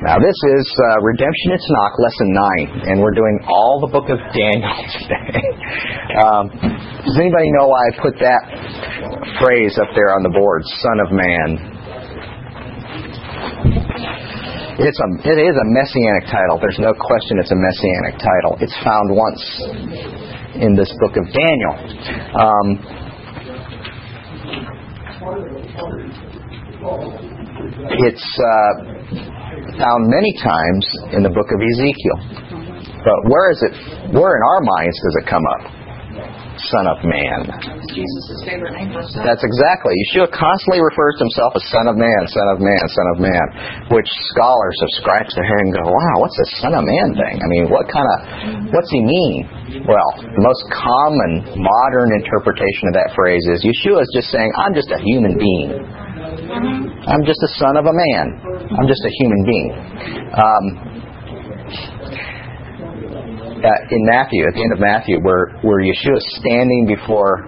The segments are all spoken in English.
Now this is Redemption in Tanakh, Lesson 9, and we're doing all the book of Daniel today. Does anybody know why I put that phrase up there on the board, Son of Man? It is a messianic title. There's no question it's a messianic title. It's found once in this book of Daniel. It's found many times in the book of Ezekiel. But where in our minds does it come up? Son of Man. Jesus' favorite name for son. That's exactly. Yeshua constantly refers to himself as Son of Man, Son of Man, Son of Man, which scholars have scratched their head and go, wow, what's this Son of Man thing? I mean, what's he mean? Well, the most common modern interpretation of that phrase is Yeshua is just saying, I'm just a human being. I'm just a son of a man. I'm just a human being. In Matthew, at the end of Matthew, where Yeshua is standing before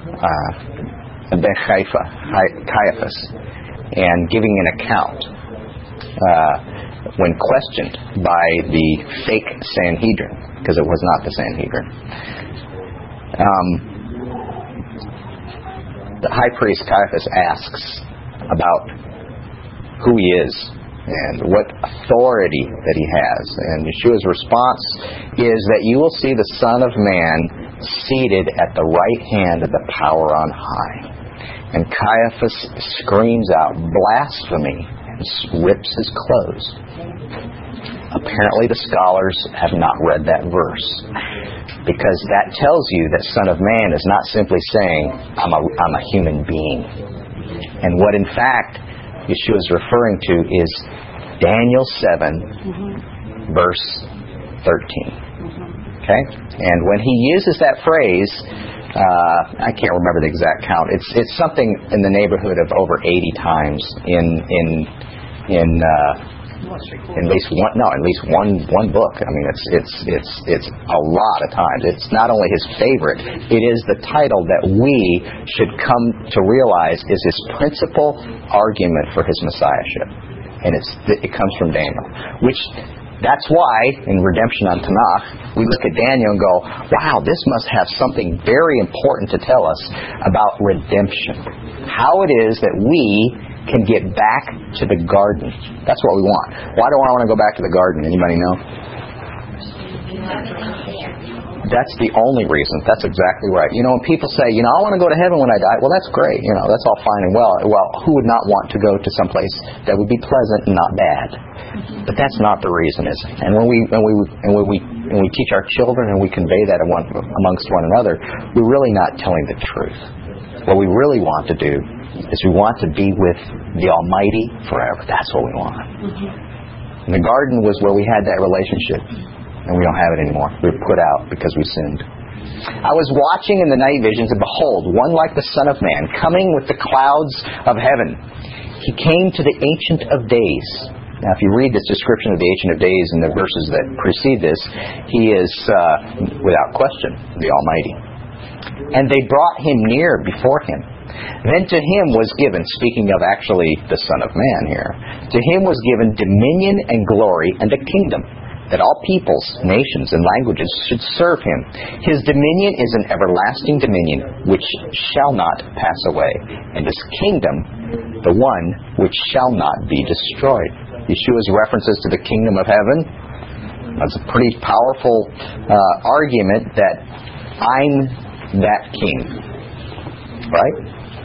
Caiaphas and giving an account when questioned by the fake Sanhedrin, because it was not the Sanhedrin. The high priest Caiaphas asks about who he is and what authority that he has. And Yeshua's response is that you will see the Son of Man seated at the right hand of the power on high. And Caiaphas screams out blasphemy and rips his clothes. Apparently the scholars have not read that verse, because that tells you that Son of Man is not simply saying, I'm a human being. And what in fact Yeshua is referring to is Daniel 7, verse 13. Okay? And when he uses that phrase, I can't remember the exact count. It's something in the neighborhood of over 80 times in at least one book. I mean, it's a lot of times. It's not only his favorite, it is the title that we should come to realize is his principal argument for his messiahship, and it comes from Daniel. That's why in Redemption on Tanakh we look at Daniel and go, wow, this must have something very important to tell us about redemption. How it is that we can get back to the garden. That's what we want. Why do I want to go back to the garden? Anybody know? That's the only reason. That's exactly right. You know, when people say, I want to go to heaven when I die, well, that's great. That's all fine and well. Well, who would not want to go to some place that would be pleasant and not bad? But that's not the reason, is it? And when we teach our children and we convey that amongst one another, we're really not telling the truth. What we really want to do is we want to be with the Almighty forever. That's what we want. And the garden was where we had that relationship, and we don't have it anymore. We were put out because we sinned. I was watching in the night visions, and behold, one like the Son of Man, coming with the clouds of heaven. He came to the Ancient of Days. Now, if you read this description of the Ancient of Days in the verses that precede this, he is, without question, the Almighty. And they brought him near before him. Then to him was given, speaking of actually the Son of Man here, to him was given dominion and glory and a kingdom, that all peoples, nations, and languages should serve him. His dominion is an everlasting dominion which shall not pass away, and his kingdom the one which shall not be destroyed. Yeshua's references to the kingdom of heaven, that's a pretty powerful argument that I'm that king. Right?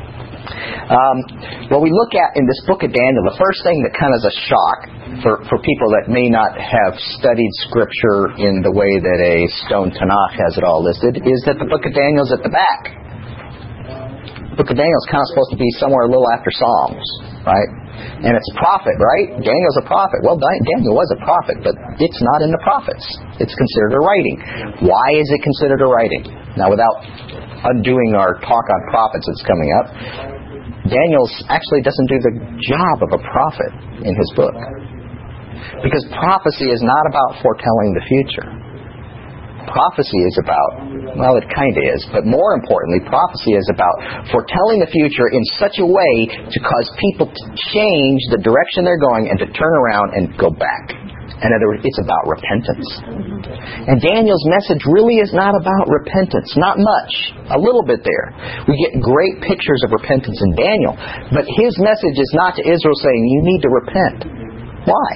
What we look at in this book of Daniel, the first thing that kind of is a shock for people that may not have studied Scripture in the way that a stone Tanakh has it all listed, is that the book of Daniel is at the back. The book of Daniel is kind of supposed to be somewhere a little after Psalms, right? And it's a prophet, right? Daniel's a prophet. Well, Daniel was a prophet, but it's not in the prophets. It's considered a writing. Why is it considered a writing? Now, without undoing our talk on prophets that's coming up, Daniel actually doesn't do the job of a prophet in his book. Because prophecy is not about foretelling the future. Prophecy is about, well, it kind of is, but more importantly, prophecy is about foretelling the future in such a way to cause people to change the direction they're going and to turn around and go back In other words, it's about repentance. And Daniel's message really is not about repentance. Not much. A little bit there. We get great pictures of repentance in Daniel. But his message is not to Israel saying, you need to repent. Why?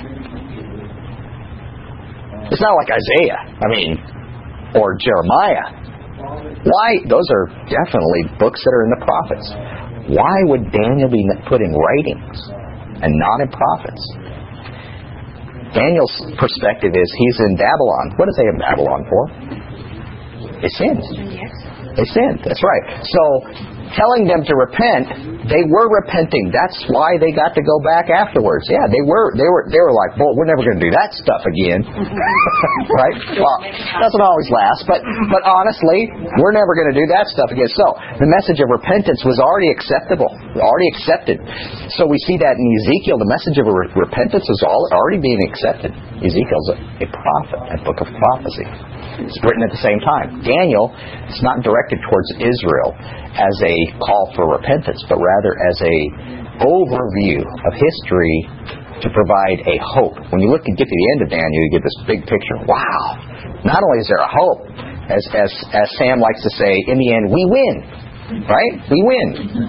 It's not like Isaiah. Or Jeremiah. Why? Those are definitely books that are in the prophets. Why would Daniel be put in writings and not in prophets? Daniel's perspective is he's in Babylon. What is they in Babylon for? They sinned. They sinned. That's right. So, telling them to repent, they were repenting. That's why they got to go back afterwards. Yeah, they were like, well, we're never going to do that stuff again. Right? Well, doesn't always last, but honestly, we're never going to do that stuff again. So, the message of repentance was already acceptable, already accepted. So we see that in Ezekiel, the message of repentance is already being accepted. Ezekiel's a prophet, a book of prophecy. It's written at the same time. Daniel, it's not directed towards Israel as a call for repentance, but rather as a overview of history to provide a hope. When you get to the end of Daniel, you get this big picture. Wow! Not only is there a hope, as Sam likes to say, in the end, we win. Right? We win.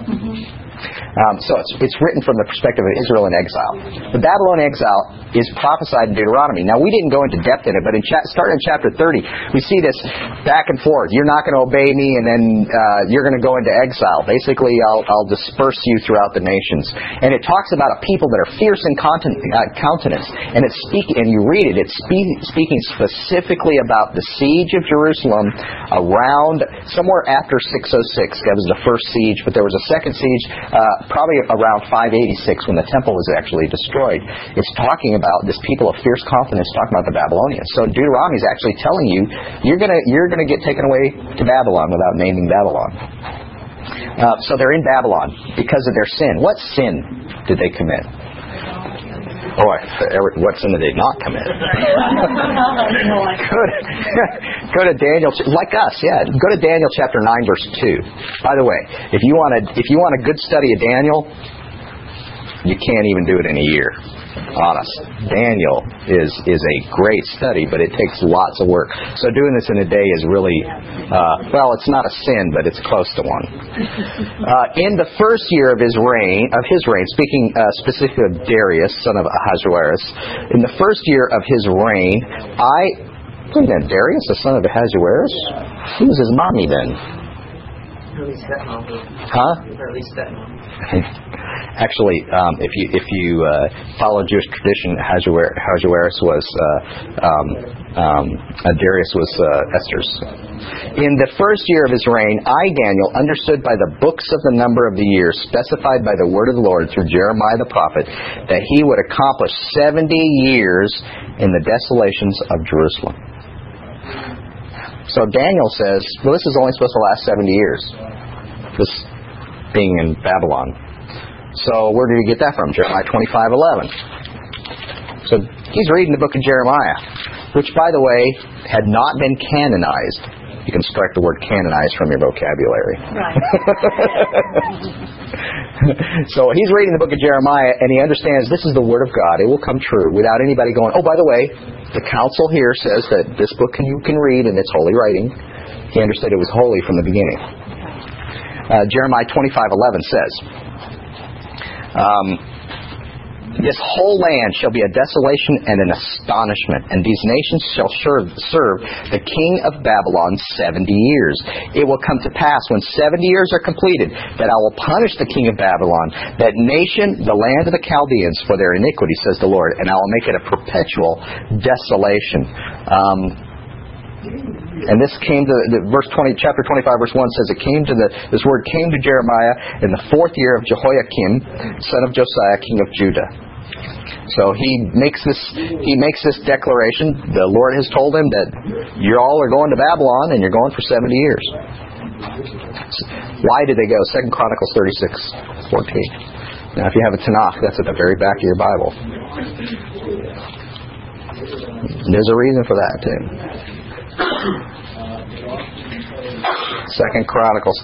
So it's written from the perspective of Israel in exile. The Babylon exile is prophesied in Deuteronomy. Now, we didn't go into depth in it, but starting in chapter 30, we see this back and forth. You're not going to obey me, and then you're going to go into exile. Basically, I'll disperse you throughout the nations. And it talks about a people that are fierce in countenance. And you read it, it's speaking specifically about the siege of Jerusalem around somewhere after 606. That was the first siege, but there was a second siege probably around 586 when the temple was actually destroyed. It's talking about this people of fierce confidence, talking about the Babylonians. So Deuteronomy is actually telling you you're going to get taken away to Babylon without naming Babylon. So they're in Babylon because of their sin. What sin did they commit? What sin did they not commit? Go to Daniel, like us, yeah. Go to Daniel chapter 9, verse 2. By the way, if you want a good study of Daniel, you can't even do it in a year. Honest. Daniel is a great study, but it takes lots of work. So doing this in a day is really, it's not a sin, but it's close to one. In the first year of his reign, speaking specifically of Darius, son of Ahasuerus, in the first year of his reign, wait a minute, Darius, the son of Ahasuerus? Who was his mommy then? Actually, if you follow Jewish tradition, Ahasuerus was Darius was Esther's. In the first year of his reign, I, Daniel, understood by the books of the number of the years specified by the word of the Lord through Jeremiah the prophet that he would accomplish 70 years in the desolations of Jerusalem. So Daniel says, well, this is only supposed to last 70 years. This being in Babylon. So where did he get that from? Jeremiah 25:11. So he's reading the book of Jeremiah, which, by the way, had not been canonized. You can strike the word canonized from your vocabulary. Right. So he's reading the book of Jeremiah, and he understands this is the word of God. It will come true without anybody going, oh, by the way, the council here says that this book you can read, and it's holy writing. He understood it was holy from the beginning. Jeremiah 25:11 says, this whole land shall be a desolation and an astonishment, and these nations shall serve the king of Babylon 70 years. It will come to pass when 70 years are completed that I will punish the king of Babylon, that nation, the land of the Chaldeans, for their iniquity, says the Lord, and I will make it a perpetual desolation. And this came to chapter 25, verse 1 says this word came to Jeremiah in the 4th year of Jehoiakim, son of Josiah, king of Judah. So he makes this declaration. The Lord has told him that you all are going to Babylon and you're going for 70 years. Why did they go? 2 Chronicles 36:14. Now, if you have a Tanakh, that's at the very back of your Bible. There's a reason for that too. 2 Chronicles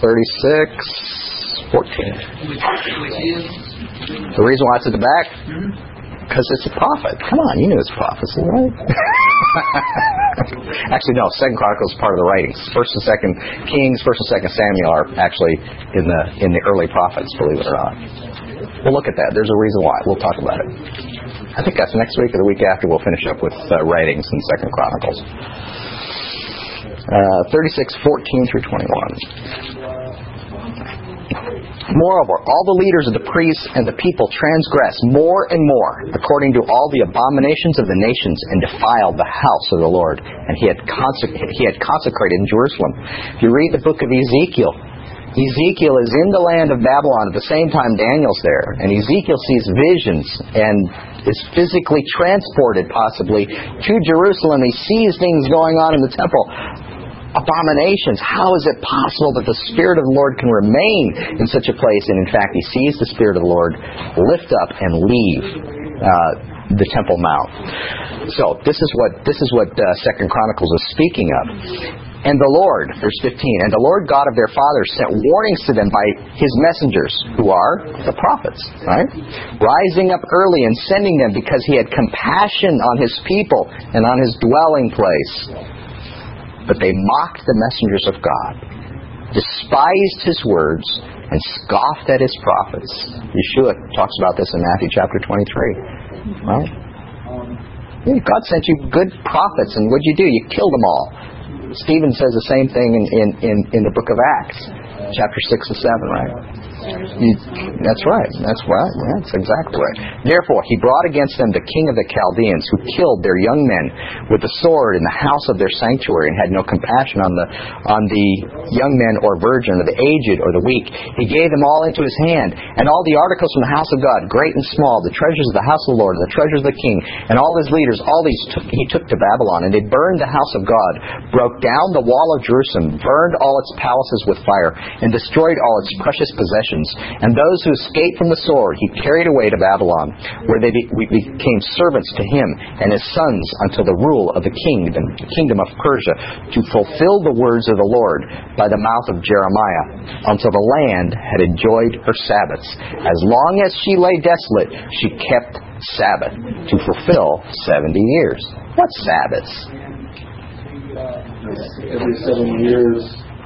36:14. The reason why it's at the back? Because it's a prophet. Come on, you knew it's prophecy, right? Actually, no. 2 Chronicles is part of the writings. 1st and 2nd Kings, 1st and 2nd Samuel are actually in the early prophets. Believe it or not. We'll look at that. There's a reason why. We'll talk about it. I think that's next week or the week after. We'll finish up with writings in 2nd Chronicles. 36:14 through 21. Moreover, all the leaders of the priests and the people transgressed more and more, according to all the abominations of the nations, and defiled the house of the Lord. And he had consecrated in Jerusalem. If you read the book of Ezekiel, Ezekiel is in the land of Babylon at the same time Daniel's there. And Ezekiel sees visions and is physically transported, possibly, to Jerusalem. He sees things going on in the temple. Abominations. How is it possible that the Spirit of the Lord can remain in such a place? And in fact, he sees the Spirit of the Lord lift up and leave the Temple Mount. So this is what 2nd Chronicles is speaking of. And the Lord, verse 15, and the Lord God of their fathers sent warnings to them by His messengers, who are the prophets, right? Rising up early and sending them because He had compassion on His people and on His dwelling place. But they mocked the messengers of God, despised His words, and scoffed at His prophets. Yeshua talks about this in Matthew chapter 23. Right? God sent you good prophets, and what'd you do? You killed them all. Stephen says the same thing in the book of Acts, chapter 6 and 7, right? That's right. That's right. That's exactly right. Therefore, he brought against them the king of the Chaldeans, who killed their young men with the sword in the house of their sanctuary, and had no compassion on the young men or virgin, or the aged or the weak. He gave them all into his hand, and all the articles from the house of God, great and small, the treasures of the house of the Lord, and the treasures of the king, and all his leaders, all these he took to Babylon. And they burned the house of God, broke down the wall of Jerusalem, burned all its palaces with fire, and destroyed all its precious possessions. And those who escaped from the sword he carried away to Babylon, where they became servants to him and his sons until the rule of the kingdom of Persia, to fulfill the words of the Lord by the mouth of Jeremiah, until the land had enjoyed her Sabbaths. As long as she lay desolate, she kept Sabbath, to fulfill 70 years. What Sabbaths? Every 7 years.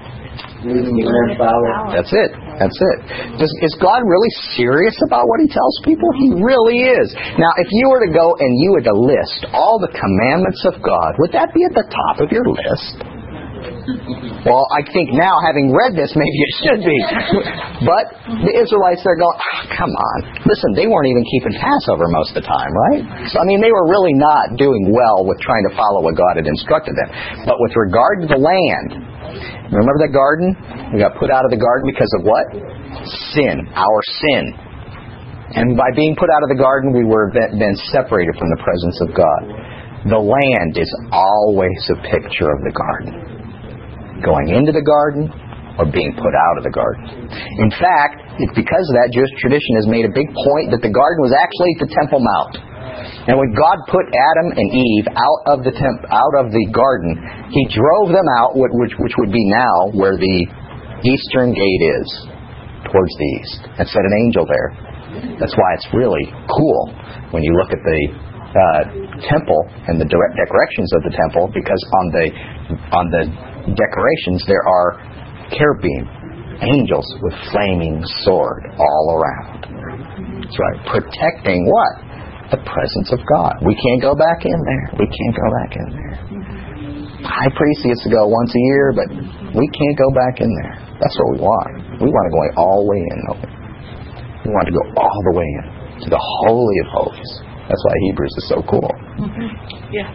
That's it. Is God really serious about what He tells people? He really is. Now, if you were to go and you were to list all the commandments of God, would that be at the top of your list? Well, I think now, having read this, maybe it should be. But the Israelites, they're going, come on. Listen, they weren't even keeping Passover most of the time, right? So, I mean, they were really not doing well with trying to follow what God had instructed them. But with regard to the land, remember the garden? We got put out of the garden because of what? Sin. Our sin. And by being put out of the garden, we were then separated from the presence of God. The land is always a picture of the garden. Going into the garden or being put out of the garden. In fact, it's because of that, Jewish tradition has made a big point that the garden was actually the Temple Mount. And when God put Adam and Eve out of the garden, He drove them out, which would be now where the eastern gate is, towards the east, and set an angel there. That's why it's really cool when you look at the temple and the decorations of the temple, because on the decorations there are cherubim, angels with flaming sword all around. That's right, protecting what? The presence of God. We can't go back in there. We can't go back in there. High priest gets to go once a year, but we can't go back in there. That's what we want. We want to go all the way in. We want to go all the way in to the Holy of Holies. That's why Hebrews is so cool. Mm-hmm. Yeah.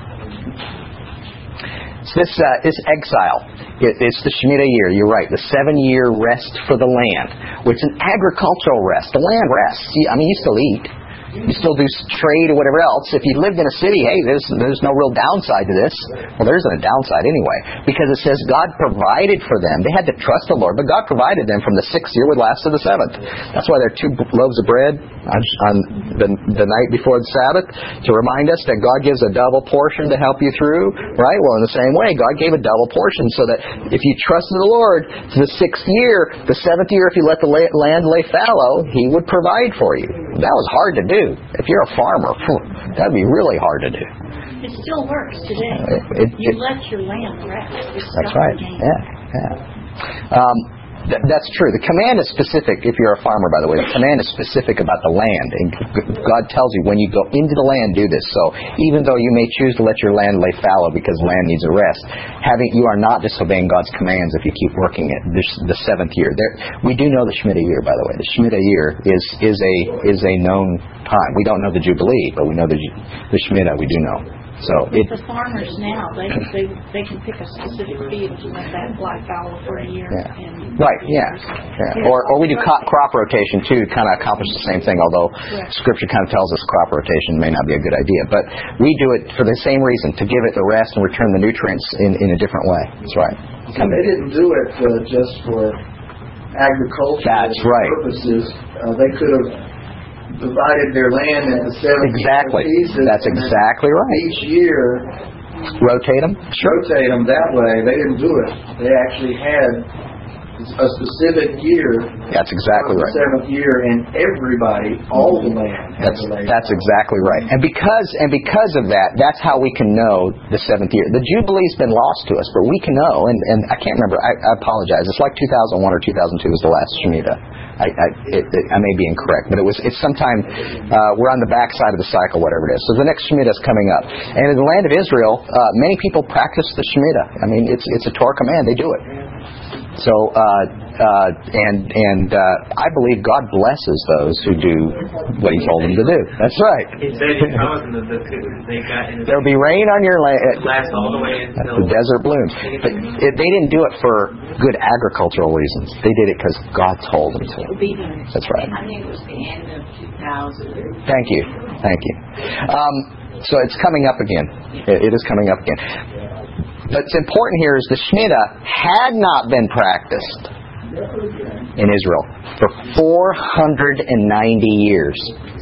So this exile, it's the Shemitah year. You're right. The 7-year rest for the land, which is an agricultural rest. The land rests. I mean, you still eat. You still do trade or whatever else. If you lived in a city, hey, there's no real downside to this. Well, there isn't a downside anyway, because it says God provided for them. They had to trust the Lord, but God provided them from the 6th year would last to the 7th. That's why there are 2 loaves of bread on the night before the Sabbath, to remind us that God gives a double portion to help you through, right? Well, in the same way, God gave a double portion so that if you trusted the Lord to the 6th year, the 7th year, if you let the land lay fallow, He would provide for you. That was hard to do. do. If you're a farmer, that'd be really hard to do. It still works today. You let your land rest. That's right. That's true. The command is specific. If you're a farmer, by the way, the command is specific about the land. And God tells you, when you go into the land, do this. So even though you may choose to let your land lay fallow because land needs a rest, you are not disobeying God's commands if you keep working it. The 7th year. We do know the Shemitah year, by the way. The Shemitah year is a known time. We don't know the Jubilee, but we know the Shemitah. We do know. So the farmers now, they can pick a specific field and let that lie fallow for a year. And Or we do crop rotation too, to kind of accomplish the same thing, although Scripture kind of tells us crop rotation may not be a good idea. But we do it for the same reason, to give it the rest and return the nutrients in a different way. That's right. So they didn't do it just for agricultural purposes. They could have divided their land into 7 pieces. That's exactly right. Each year, rotate them that way. They didn't do it. They actually had a specific year. That's exactly right. The 7th year, and everybody, all the land. That's exactly right. And because of that, that's how we can know the 7th year. The Jubilee's been lost to us, but we can know. And I can't remember. I apologize. It's like 2001 or 2002 was the last Shemitah. I may be incorrect, but it's sometime we're on the back side of the cycle, whatever it is. So the next Shemitah is coming up, and in the land of Israel, many people practice the Shemitah. I mean, it's a Torah command; they do it. So I believe God blesses those who do what He told them to do. That's right. He said He caused them there'll be rain on your land. Last all the way until the desert blooms. But they didn't do it for good agricultural reasons. They did it because God told them to. That's right. I think it was the end of 2000. Thank you. So it's coming up again. It is coming up again. But it's important here is the Shemitah had not been practiced in Israel for 490 years.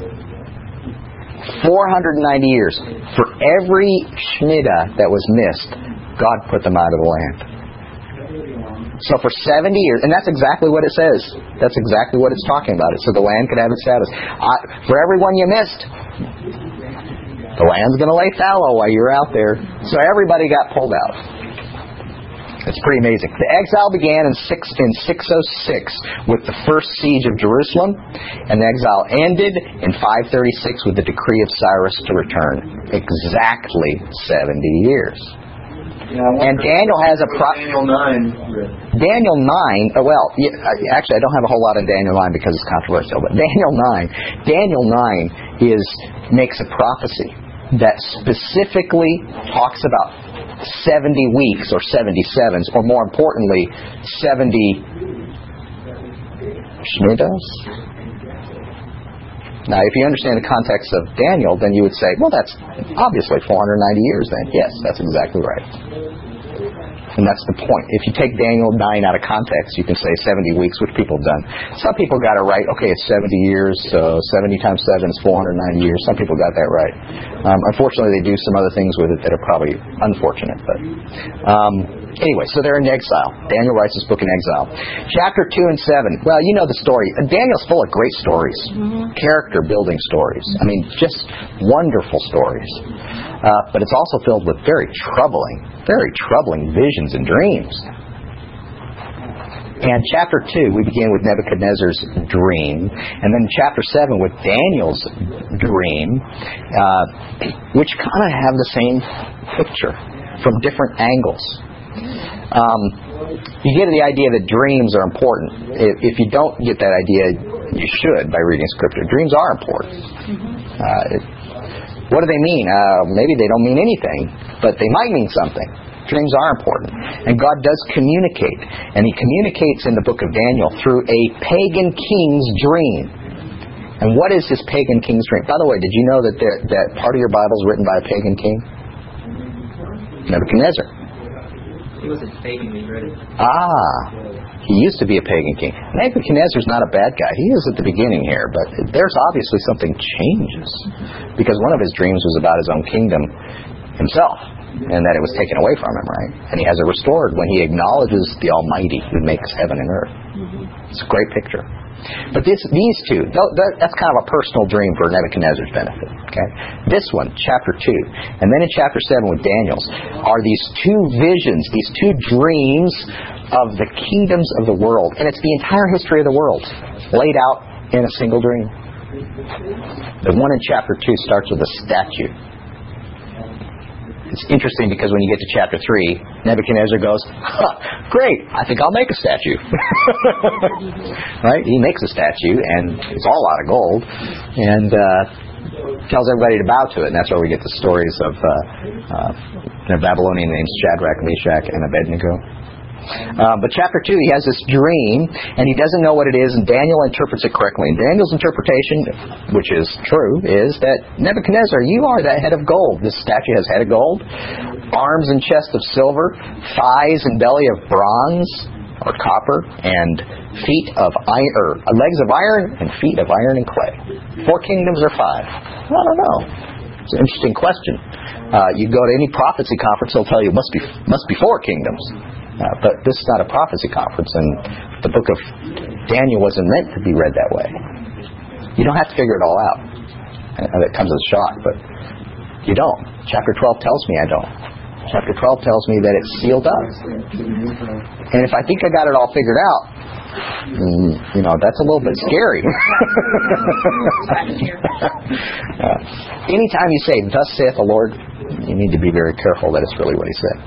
490 years. For every Shemitah that was missed, God put them out of the land. So for 70 years, and that's exactly what it says. That's exactly what it's talking about. So the land could have its Sabbath. For every one you missed, the land's going to lay fallow while you're out there. So everybody got pulled out. It's pretty amazing. The exile began in 606 with the first siege of Jerusalem, and the exile ended in 536 with the decree of Cyrus to return. Exactly 70 years. And Daniel has a Daniel 9. Daniel 9. Actually, I don't have a whole lot on Daniel 9 because it's controversial. But Daniel 9 makes a prophecy that specifically talks about 70 weeks or 77s, or more importantly, 70 Shemitahs. Now, if you understand the context of Daniel, then you would say, well, that's obviously 490 years then. Yes, that's exactly right. And that's the point. If you take Daniel 9 out of context, you can say 70 weeks, which people have done. Some people got it right. Okay, it's 70 years, so 70 times 7 is 490 years. Some people got that right. Unfortunately, they do some other things with it that are probably unfortunate. But anyway, so they're in exile. Daniel writes this book in exile. Chapter 2 and 7. Well, you know the story. Daniel's full of great stories. Character-building stories. I mean, just wonderful stories. But it's also filled with very troubling visions and dreams. And chapter 2, we begin with Nebuchadnezzar's dream. And then chapter 7 with Daniel's dream, which kind of have the same picture from different angles. You get the idea that dreams are important. If you don't get that idea, you should by reading Scripture. Dreams are important. What do they mean? Maybe they don't mean anything, but they might mean something. Dreams are important. And God does communicate. And He communicates in the book of Daniel through a pagan king's dream. And what is this pagan king's dream? By the way, did you know that part of your Bible is written by a pagan king? Nebuchadnezzar. He was a pagan when he read it. He used to be a pagan king. Nebuchadnezzar's not a bad guy. He is at the beginning here, but there's obviously something changes. Because one of his dreams was about his own kingdom himself, and that it was taken away from him, right? And he has it restored when he acknowledges the Almighty who makes heaven and earth. It's a great picture. But these two, that's kind of a personal dream for Nebuchadnezzar's benefit. Okay, this one, chapter 2, and then in chapter 7 with Daniel's, are these two visions, these two dreams of the kingdoms of the world, and it's the entire history of the world laid out in a single dream. The one in chapter 2 starts with a statue. It's interesting because when you get to chapter 3, Nebuchadnezzar goes, great, I think I'll make a statue. Right? He makes a statue, and it's all out of gold, and tells everybody to bow to it. And that's where we get the stories of the Babylonian names Shadrach, Meshach, and Abednego. But chapter 2, he has this dream, and he doesn't know what it is, and Daniel interprets it correctly. And Daniel's interpretation, which is true, is that Nebuchadnezzar, you are that head of gold. This statue has head of gold, arms and chest of silver, thighs and belly of bronze or copper, and feet of iron, or legs of iron, and feet of iron and clay. 4 kingdoms or 5? I don't know. It's an interesting question. You go to any prophecy conference, they'll tell you it must be 4 kingdoms. But this is not a prophecy conference, and the book of Daniel wasn't meant to be read that way. You don't have to figure it all out. And it comes as a shock, but you don't. Chapter 12 tells me I don't. Chapter 12 tells me that it's sealed up. And if I think I got it all figured out, that's a little bit scary. Anytime you say, thus saith the Lord, you need to be very careful that it's really what he said.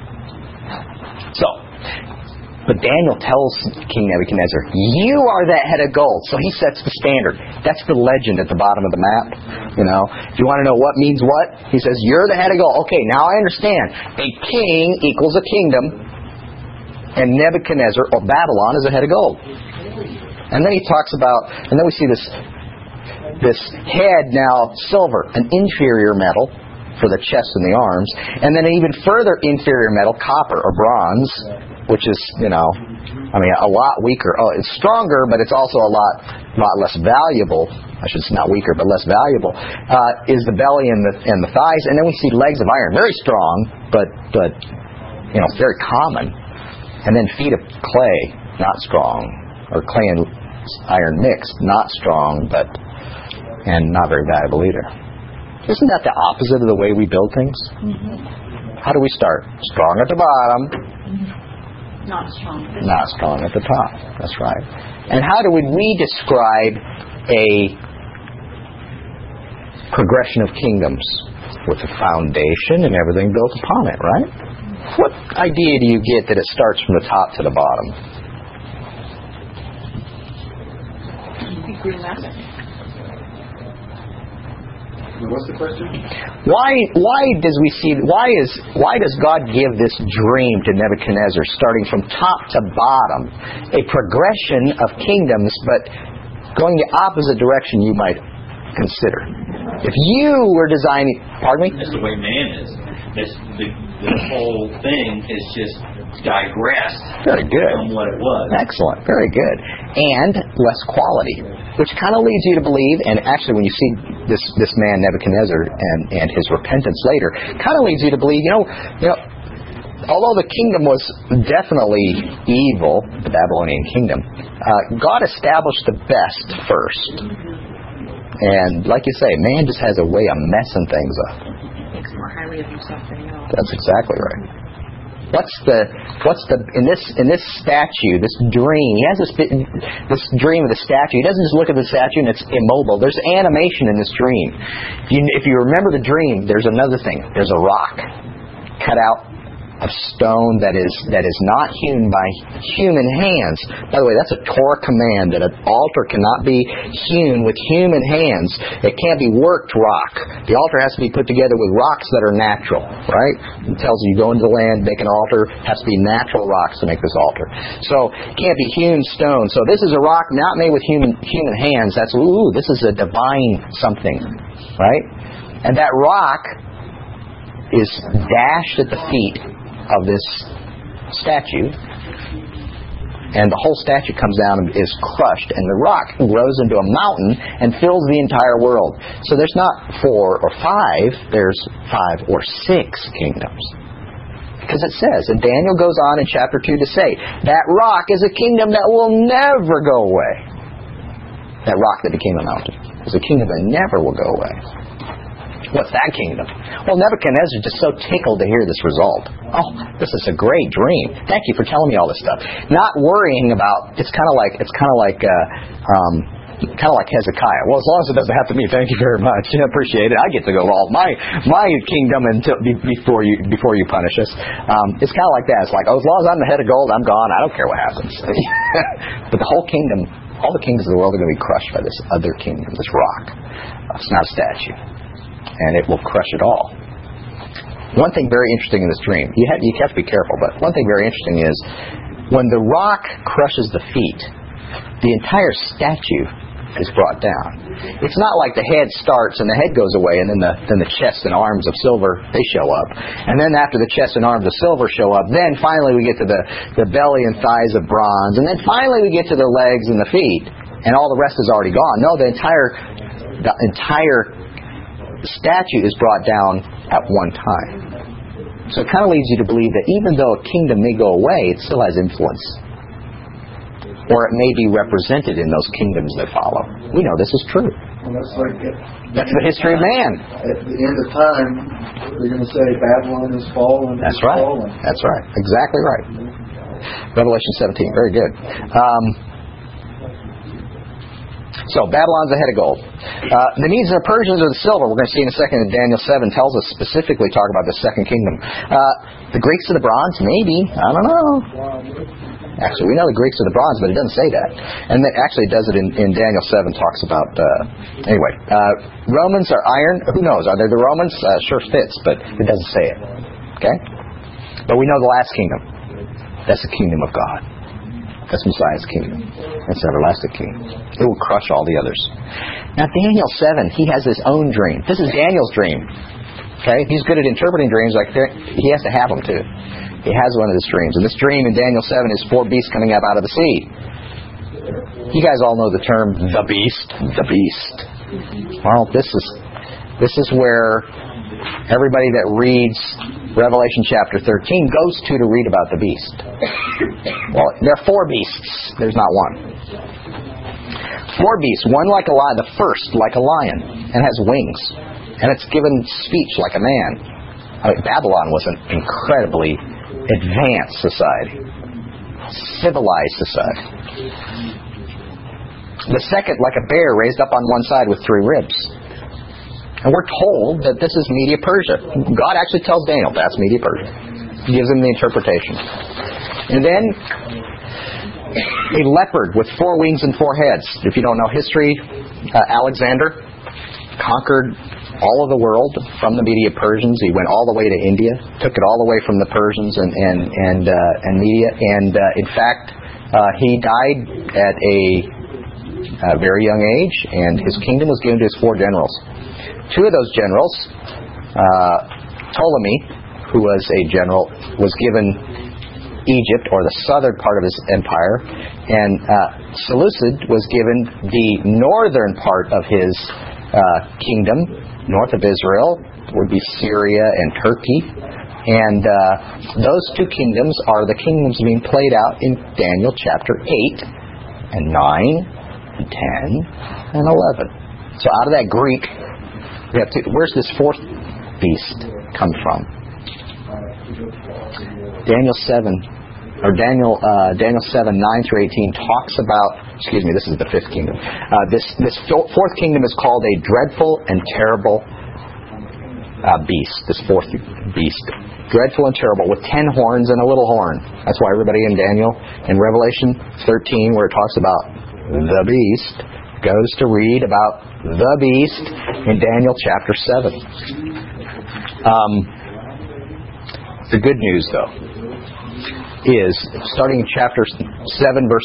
But Daniel tells King Nebuchadnezzar, you are that head of gold. So he sets the standard. That's the legend at the bottom of the map. If you want to know what means what, he says, you're the head of gold. Okay, now I understand. A king equals a kingdom, and Nebuchadnezzar, or Babylon, is a head of gold. And then he talks about, and then we see this head now silver, an inferior metal for the chest and the arms, and then an even further inferior metal, copper or bronze, which is, a lot weaker. Oh, it's stronger, but it's also a lot less valuable. I should say not weaker, but less valuable. Is the belly and the thighs, and then we see legs of iron, very strong, but very common. And then feet of clay, not strong, or clay and iron mixed, not strong, and not very valuable either. Isn't that the opposite of the way we build things? Mm-hmm. How do we start? Strong at the bottom. Mm-hmm. Not strong. Not strong at the top. That's right. And how would we describe a progression of kingdoms? With a foundation and everything built upon it, right? What idea do you get that it starts from the top to the bottom? What's the question? Why does God give this dream to Nebuchadnezzar, starting from top to bottom, a progression of kingdoms, but going the opposite direction you might consider? If you were designing, pardon me? That's the way man is. The whole thing is just digressed. Very good. From what it was. Excellent. Very good. And less quality, which kind of leads you to believe, and actually when you see this man Nebuchadnezzar and his repentance later, kind of leads you to believe, although the kingdom was definitely evil, the Babylonian kingdom, God established the best first. And like you say, man just has a way of messing things up. Thinks more highly of himself than he knows. That's exactly right. In this statue, this dream? He has this dream of the statue. He doesn't just look at the statue and it's immobile. There's animation in this dream. If you remember the dream, there's another thing. There's a rock cut out of stone that is not hewn by human hands. By the way, that's a Torah command that an altar cannot be hewn with human hands. It can't be worked rock. The altar has to be put together with rocks that are natural, right? It tells you go into the land, make an altar, it has to be natural rocks to make this altar. So it can't be hewn stone. So this is a rock not made with human hands. That's, this is a divine something, right? And that rock is dashed at the feet of this statue, and the whole statue comes down and is crushed, and the rock grows into a mountain and fills the entire world. So there's not 4 or 5, there's 5 or 6 kingdoms. Because it says, and Daniel goes on in chapter 2 to say, that rock is a kingdom that will never go away. That rock that became a mountain. It's a kingdom that never will go away. What's that kingdom? Well, Nebuchadnezzar is just so tickled to hear this result. Oh, this is a great dream. Thank you for telling me all this stuff. Not worrying about, it's kind of like Hezekiah. Well, as long as it doesn't have to be, thank you very much. I appreciate it. I get to go all my kingdom until before you punish us. It's kind of like that. It's like, as long as I'm the head of gold, I'm gone. I don't care what happens. But the whole kingdom, all the kingdoms of the world are going to be crushed by this other kingdom, this rock. It's not a statue. And it will crush it all. One thing very interesting in this dream, you have to be careful, but one thing very interesting is when the rock crushes the feet, the entire statue is brought down. It's not like the head starts and the head goes away and then the chest and arms of silver, they show up. And then after the chest and arms of silver show up, then finally we get to the belly and thighs of bronze. And then finally we get to the legs and the feet. And all the rest is already gone. No, the entire statue is brought down at one time. So it kind of leads you to believe that even though a kingdom may go away, it still has influence. Or it may be represented in those kingdoms that follow. We know this is true. And that's the history of man. At the end of time, they're going to say Babylon is fallen. That's right. Fallen. That's right. Exactly right. Revelation 17. Very good. So, Babylon's the head of gold. The Medes and the Persians are the silver. We're going to see in a second that Daniel 7 tells us specifically talk about the second kingdom. The Greeks are the bronze? Maybe. I don't know. Actually, we know the Greeks are the bronze, but it doesn't say that. And it actually does it in Daniel 7, talks about... anyway, Romans are iron. Who knows? Are they the Romans? Sure fits, but it doesn't say it. Okay? But we know the last kingdom. That's the kingdom of God. That's Messiah's kingdom. That's the everlasting kingdom. It will crush all the others. Now, Daniel 7, he has his own dream. This is Daniel's dream. Okay? He's good at interpreting dreams. He has to have them, too. He has one of his dreams. And this dream in Daniel 7 is 4 beasts coming up out of the sea. You guys all know the term, the beast. The beast. Well, this is where everybody that reads Revelation chapter 13 goes to read about the beast. Well, there are 4 beasts. There's not one. 4 beasts. One like a lion. The first like a lion and has wings. And it's given speech like a man. Babylon was an incredibly advanced society. Civilized society. The second like a bear raised up on one side with 3 ribs. And we're told that this is Media Persia. God actually tells Daniel that's Media Persia. He gives him the interpretation. And then a leopard with 4 wings and 4 heads. If you don't know history, Alexander conquered all of the world from the Media Persians. He went all the way to India, took it all the way from the Persians and Media. And in fact, he died at a very young age, and his kingdom was given to his 4 generals. 2 of those generals, Ptolemy, who was a general, was given Egypt, or the southern part of his empire, and Seleucid was given the northern part of his kingdom, north of Israel, would be Syria and Turkey. And those 2 kingdoms are the kingdoms being played out in Daniel chapter 8 and 9 and 10 and 11. So out of that Greek, we have where's this 4th beast come from? Daniel 7 7, 9 through 18 talks about, this is the 5th kingdom. This 4th kingdom is called a dreadful and terrible beast. This 4th beast. Dreadful and terrible, with 10 horns and a little horn. That's why everybody in Daniel, in Revelation 13, where it talks about the beast, goes to read about the beast in Daniel chapter 7. The good news, though, is starting in chapter 7, verse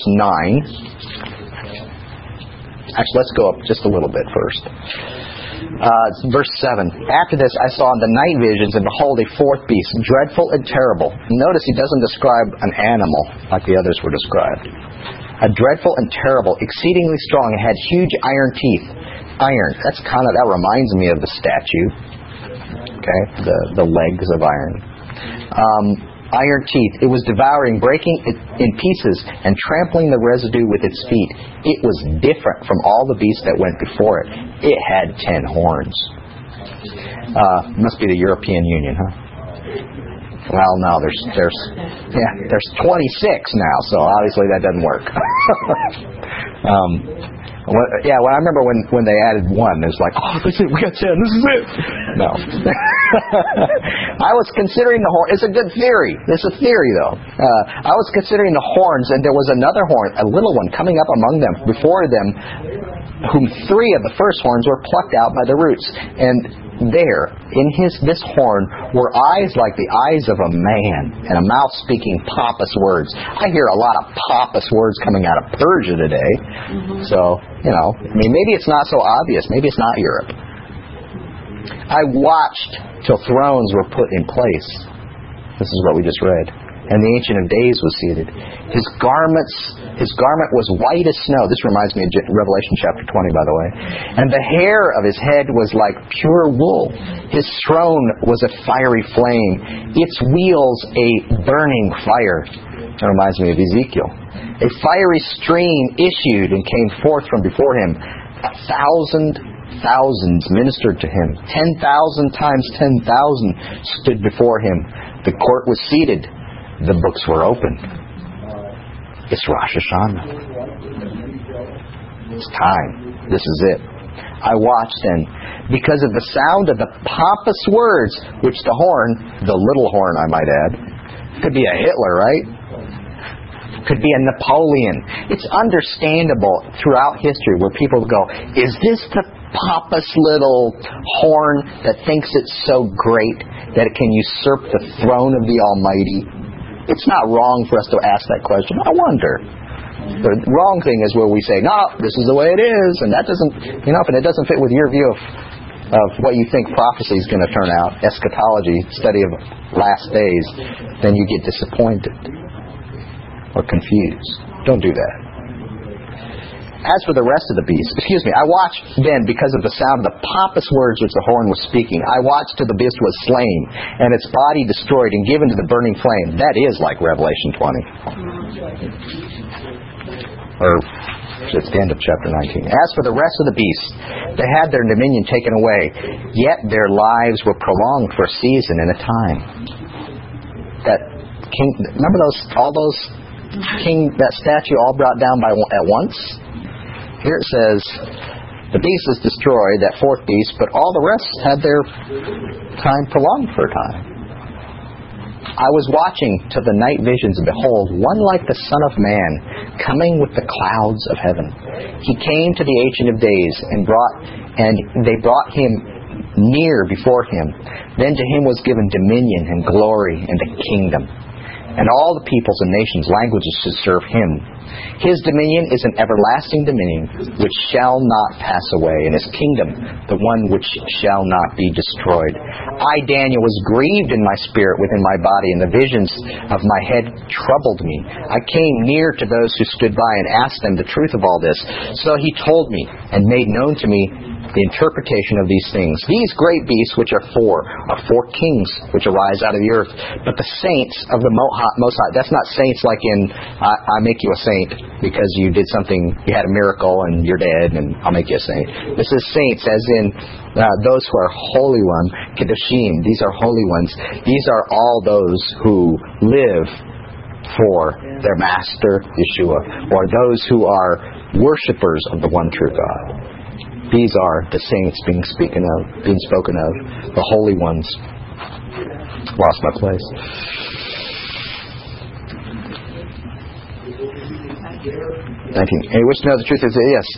9. Actually, let's go up just a little bit first. Verse 7. After this I saw in the night visions, and behold, a 4th beast, dreadful and terrible. Notice he doesn't describe an animal like the others were described. A dreadful and terrible, exceedingly strong, and had huge iron teeth. Iron. That reminds me of the statue. Okay, the legs of iron. iron teeth. It was devouring, breaking it in pieces, and trampling the residue with its feet. It was different from all the beasts that went before it. It had 10 horns. Must be the European Union, huh? Well, no, there's 26 now, so obviously that doesn't work. Well, I remember when they added 1, it was like, oh, that's it, we got 10, this is it. No. I was considering the horn. It's a good theory. It's a theory, though. I was considering the horns, and there was another horn, a little one, coming up among them, before them, whom 3 of the first horns were plucked out by the roots. And there, in this horn, were eyes like the eyes of a man, and a mouth speaking pompous words. I hear a lot of pompous words coming out of Persia today. So, maybe it's not so obvious. Maybe it's not Europe. I watched till thrones were put in place. This is what we just read. And the Ancient of Days was seated. His garment was white as snow. This reminds me of Revelation chapter 20, by the way. And the hair of his head was like pure wool. His throne was a fiery flame. Its wheels a burning fire. That reminds me of Ezekiel. A fiery stream issued and came forth from before him. 1,000 thousands ministered to him. 10,000 times 10,000 stood before him. The court was seated. The books were opened. It's Rosh Hashanah. It's time. This is it. I watched, and because of the sound of the pompous words, which the horn, the little horn I might add, could be a Hitler, right? Could be a Napoleon. It's understandable throughout history where people go, is this the pompous little horn that thinks it's so great that it can usurp the throne of the Almighty? It's not wrong for us to ask that question. I wonder. The wrong thing is where we say, no, this is the way it is, and that doesn't, if it doesn't fit with your view of what you think prophecy is going to turn out, eschatology, study of last days, then you get disappointed or confused. Don't do that. As for the rest of the beasts, I watched then because of the sound of the pompous words which the horn was speaking. I watched till the beast was slain, and its body destroyed and given to the burning flame. That is like Revelation 20. Or it's the end of chapter 19. As for the rest of the beasts, they had their dominion taken away, yet their lives were prolonged for a season and a time. Remember that statue all brought down at once? Here it says, the beast is destroyed, that 4th beast, but all the rest had their time prolonged for a time. I was watching till the night visions, and behold, one like the Son of Man, coming with the clouds of heaven. He came to the Ancient of Days, and they brought him near before him. Then to him was given dominion and glory and a kingdom. And all the peoples and nations, languages should serve him. His dominion is an everlasting dominion which shall not pass away, and his kingdom the one which shall not be destroyed. I, Daniel, was grieved in my spirit within my body, and the visions of my head troubled me. I came near to those who stood by and asked them the truth of all this. So he told me and made known to me the interpretation of these things. These great beasts, which are 4 kings which arise out of the earth. But the saints of the Most High, that's not saints like in, I make you a saint because you did something, you had a miracle and you're dead and I'll make you a saint. This is saints as in those who are holy one, Kedoshim. These are holy ones. These are all those who live for their master, Yeshua, or those who are worshipers of the one true God. These are the saints being spoken of, the holy ones. Lost my place. 19. Hey, wish to know the truth is yes.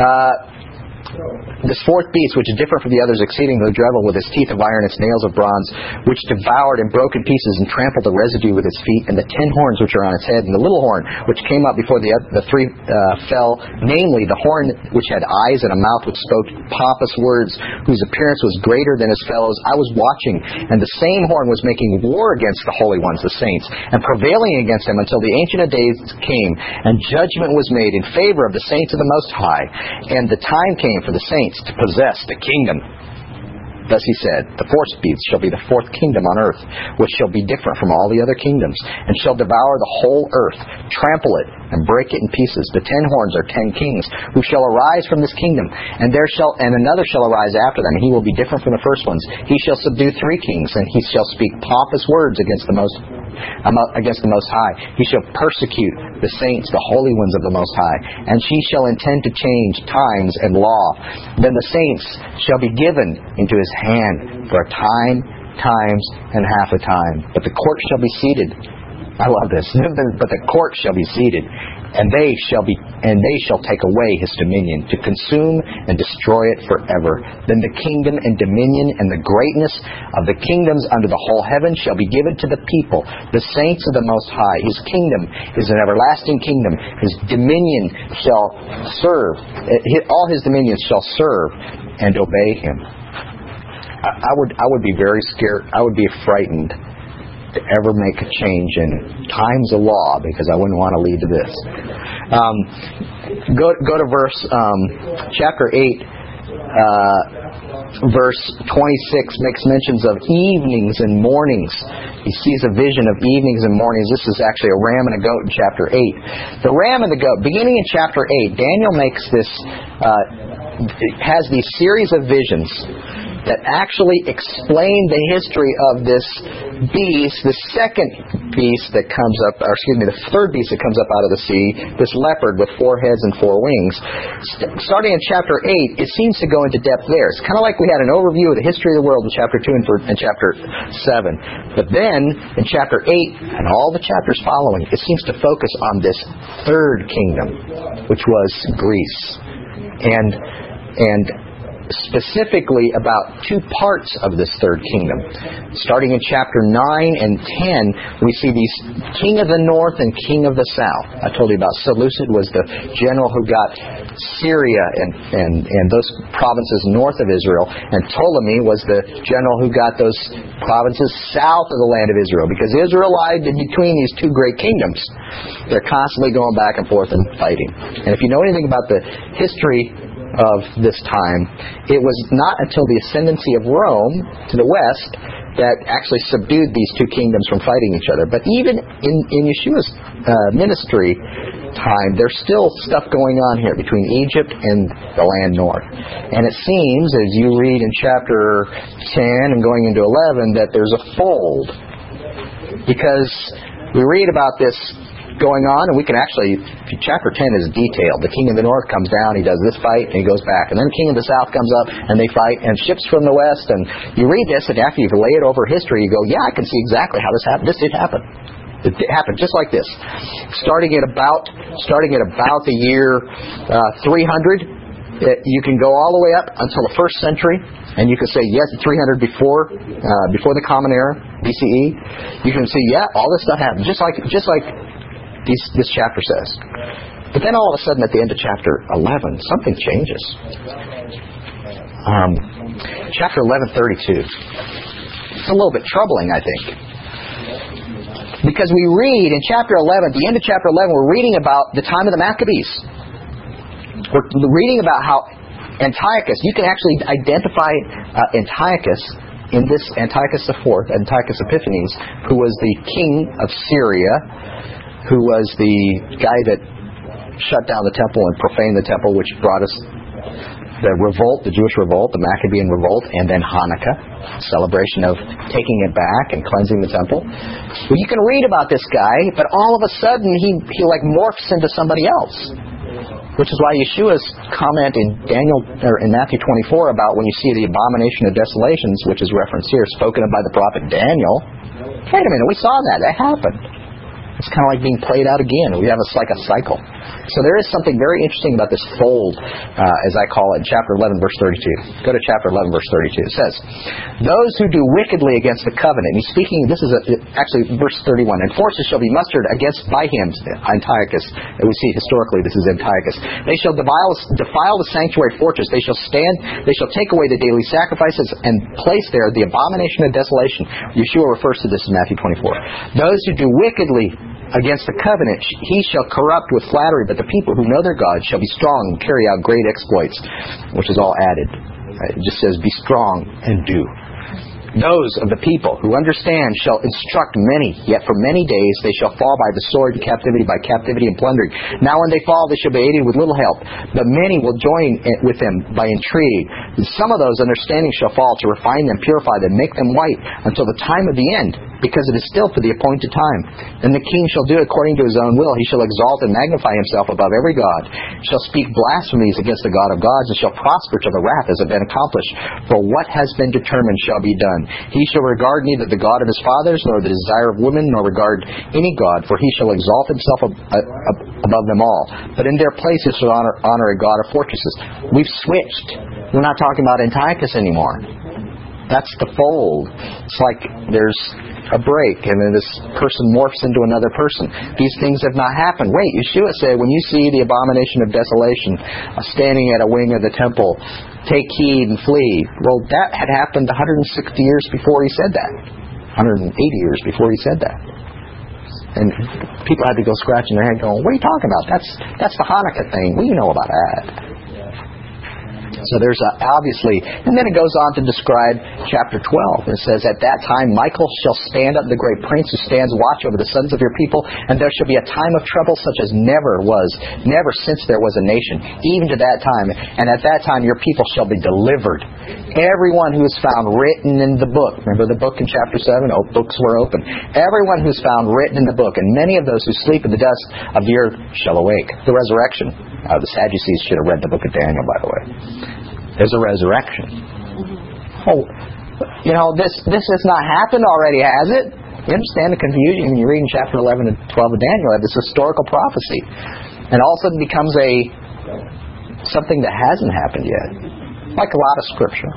This 4th beast, which is different from the others, exceedingly dreadful, with its teeth of iron, its nails of bronze, which devoured and broke in pieces and trampled the residue with its feet, and the 10 horns which are on its head, and the little horn which came up before the 3 fell, namely the horn which had eyes and a mouth which spoke pompous words, whose appearance was greater than his fellows. I was watching, and the same horn was making war against the holy ones, the saints, and prevailing against them until the Ancient of Days came, and judgment was made in favor of the saints of the Most High. And the time came for the saints to possess the kingdom. Thus he said, the fourth beast shall be the fourth kingdom on earth, which shall be different from all the other kingdoms, and shall devour the whole earth, trample it, and break it in pieces. The 10 horns are 10 kings, who shall arise from this kingdom, and another shall arise after them. He will be different from the first ones. He shall subdue 3 kings, and he shall speak pompous words against the Most High. He shall persecute the saints, the holy ones of the Most High, and he shall intend to change times and law. Then the saints shall be given into his hand for a time, times, and half a time. But the court shall be seated. I love this. But the court shall be seated, and they shall take away his dominion, to consume and destroy it forever. Then the kingdom and dominion and the greatness of the kingdoms under the whole heaven shall be given to the people, the saints of the Most High. His kingdom is an everlasting kingdom. His dominion shall serve. All his dominions shall serve and obey him. I would be very scared. I would be frightened to ever make a change in times of law, because I wouldn't want to lead to this. Go to chapter 8, verse 26 makes mentions of evenings and mornings. He sees a vision of evenings and mornings. This is actually a ram and a goat in chapter 8. The ram and the goat, beginning in chapter 8, Daniel makes this, has these series of visions that actually explain the history of this beast, the second beast that comes up, the third beast that comes up out of the sea, this leopard with 4 heads and 4 wings. Starting in chapter 8, it seems to go into depth there. It's kind of like we had an overview of the history of the world in chapter 2 and chapter 7. But then, in chapter 8 and all the chapters following, it seems to focus on this third kingdom, which was Greece. And specifically about 2 parts of this third kingdom. Starting in chapter 9 and 10, we see these king of the north and king of the south. I told you about Seleucid was the general who got Syria and those provinces north of Israel, and Ptolemy was the general who got those provinces south of the land of Israel, because Israel lied in between these 2 great kingdoms. They're constantly going back and forth and fighting. And if you know anything about the history of this time, it was not until the ascendancy of Rome to the west that actually subdued these 2 kingdoms from fighting each other. But even in Yeshua's ministry time, there's still stuff going on here between Egypt and the land north. And it seems, as you read in chapter 10 and going into 11, that there's a fold. Because we read about this going on, and we can actually, chapter 10 is detailed. The king of the north comes down, he does this fight, and he goes back. And then the king of the south comes up, and they fight, and ships from the west. And you read this, and after you lay it over history, you go, yeah, I can see exactly how this happened. This did happen. It happened just like this. Starting at about the year 300, you can go all the way up until the 1st century, and you can say, yes, 300 before the Common Era, BCE. You can see, yeah, all this stuff happened, just like this chapter says. But then all of a sudden at the end of chapter 11, something changes. Chapter 11:32. It's a little bit troubling, I think. Because we read in chapter 11, the end of chapter 11, we're reading about the time of the Maccabees. We're reading about how Antiochus, you can actually identify Antiochus in this Antiochus IV, Antiochus Epiphanes, who was the king of Syria, who was the guy that shut down the temple and profaned the temple, which brought us the revolt, the Jewish revolt, the Maccabean revolt, and then Hanukkah, celebration of taking it back and cleansing the temple. Well, you can read about this guy, but all of a sudden he like morphs into somebody else. Which is why Yeshua's comment in Matthew 24 about when you see the abomination of desolations, which is referenced here, spoken of by the prophet Daniel. Wait a minute, we saw that. That happened. It's kind of like being played out again. We have like a cycle. So there is something very interesting about this fold, as I call it, in chapter 11, verse 32. Go to chapter 11, verse 32. It says, those who do wickedly against the covenant. He's speaking, this is actually verse 31. And forces shall be mustered by him, Antiochus. And we see historically this is Antiochus. They shall defile the sanctuary fortress. They shall take away the daily sacrifices and place there the abomination of desolation. Yeshua refers to this in Matthew 24. Those who do wickedly against the covenant, he shall corrupt with flattery, but the people who know their God shall be strong and carry out great exploits, which is all added. It just says, be strong and do. Those of the people who understand shall instruct many, yet for many days they shall fall by the sword and captivity, by captivity and plundering. Now when they fall, they shall be aided with little help, but many will join with them by intrigue. And some of those understanding shall fall to refine them, purify them, make them white until the time of the end, because it is still for the appointed time. And the king shall do according to his own will. He shall exalt and magnify himself above every god, shall speak blasphemies against the God of gods, and shall prosper till the wrath has been accomplished. For what has been determined shall be done. He shall regard neither the God of his fathers, nor the desire of women, nor regard any god, for he shall exalt himself above them all. But in their place he shall honor a God of fortresses. We've switched. We're not talking about Antiochus anymore. That's the fold. It's like there's a break, and then this person morphs into another person. These things have not happened. Wait, Yeshua said, when you see the abomination of desolation standing at a wing of the temple, take heed and flee. Well, that had happened 160 years before he said that. 180 years before he said that. And people had to go scratching their head going, what are you talking about? That's the Hanukkah thing. We know about that. So there's obviously, and then it goes on to describe chapter 12. It says, at that time Michael shall stand up, the great prince who stands watch over the sons of your people, and there shall be a time of trouble such as never since there was a nation, even to that time. And at that time your people shall be delivered. Everyone who is found written in the book. Remember the book in chapter 7? Oh, books were open. Everyone who is found written in the book, and many of those who sleep in the dust of the earth shall awake. The resurrection. The Sadducees should have read the book of Daniel, by the way. There's a resurrection. Oh, this has not happened already, has it? You understand the confusion when you read in chapter 11 and 12 of Daniel. This historical prophecy. And all of a sudden becomes something that hasn't happened yet. Like a lot of Scripture.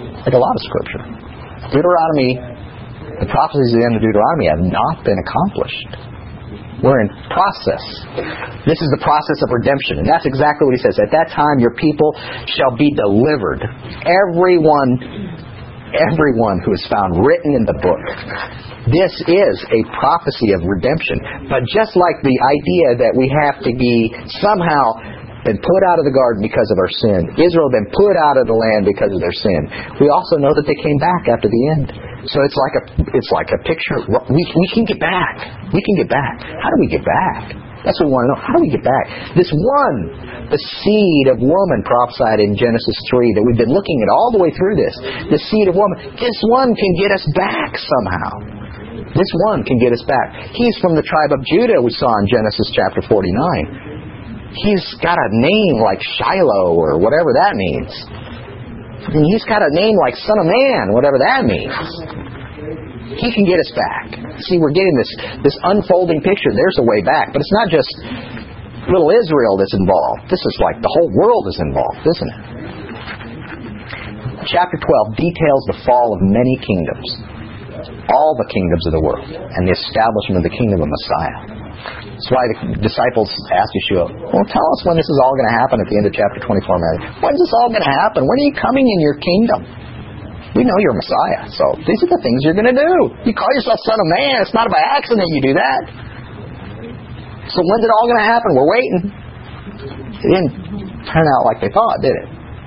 Deuteronomy, the prophecies at the end of Deuteronomy have not been accomplished. We're in process. This is the process of redemption. And that's exactly what he says. At that time your people shall be delivered. Everyone who is found written in the book. This is a prophecy of redemption. But just like the idea that we have to be somehow been put out of the garden because of our sin. Israel had been put out of the land because of their sin. We also know that they came back after the end. So it's like a picture. We can get back. We can get back. How do we get back? That's what we want to know. How do we get back? This one, the seed of woman prophesied in Genesis 3 that we've been looking at all the way through this. The seed of woman. This one can get us back somehow. This one can get us back. He's from the tribe of Judah, we saw in Genesis chapter 49. He's got a name like Shiloh or whatever that means. And he's got a name like Son of Man, whatever that means. He can get us back. See, we're getting this unfolding picture. There's a way back. But it's not just little Israel that's involved. This is like the whole world is involved, isn't it? Chapter 12 details the fall of many kingdoms. All the kingdoms of the world. And the establishment of the kingdom of Messiah. That's why the disciples asked Yeshua, well, tell us when this is all going to happen at the end of chapter 24, Mary. When's this all going to happen? When are you coming in your kingdom? We know you're Messiah, so these are the things you're going to do. You call yourself Son of Man. It's not by accident you do that. So when's it all going to happen? We're waiting. It didn't turn out like they thought, did it?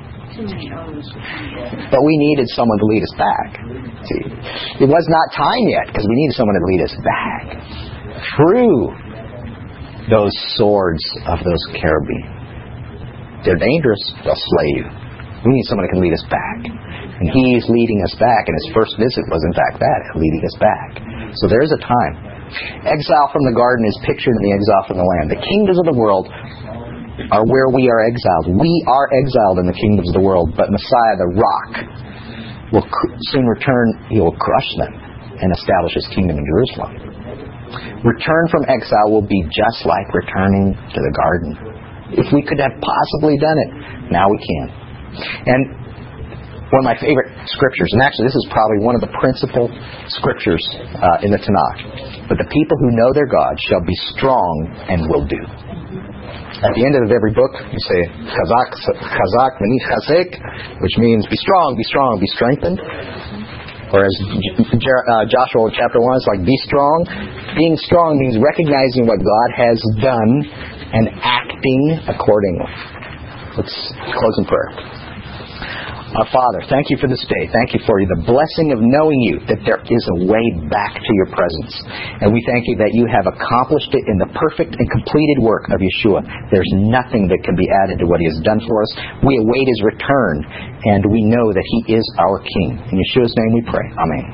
But we needed someone to lead us back. See, it was not time yet because we needed someone to lead us back through those swords of those cherubim. They're dangerous. They'll slay you. We need someone who can lead us back. And He's leading us back. And His first visit was in fact that, leading us back. So there is a time. Exile from the garden is pictured in the exile from the land. The kingdoms of the world are where we are exiled. We are exiled in the kingdoms of the world. But Messiah, the rock, will soon return. He will crush them and establish His kingdom in Jerusalem. Return from exile will be just like returning to the garden. If we could have possibly done it, now we can. And one of my favorite scriptures, and actually this is probably one of the principal scriptures in the Tanakh. But the people who know their God shall be strong and will do. At the end of every book, you say, Chazak v'nit chazek, which means be strong, be strengthened. Whereas Joshua chapter 1 is like, be strong. Being strong means recognizing what God has done and acting accordingly. Let's close in prayer. Our Father, thank you for this day. Thank you for the blessing of knowing you, that there is a way back to your presence. And we thank you that you have accomplished it in the perfect and completed work of Yeshua. There's nothing that can be added to what he has done for us. We await his return, and we know that he is our King. In Yeshua's name we pray. Amen.